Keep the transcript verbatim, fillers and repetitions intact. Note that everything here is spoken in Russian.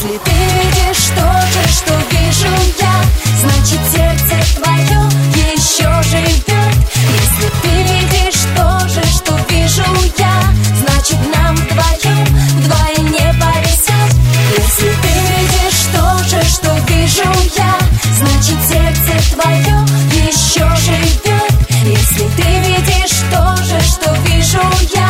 Если ты видишь то же, что вижу я, значит сердце твое еще живет. Если ты видишь то же, что вижу я, значит нам вдвоем вдвойне повезет. Если ты видишь то же, что вижу я, значит сердце твое еще живет. Если ты видишь то же, что вижу я,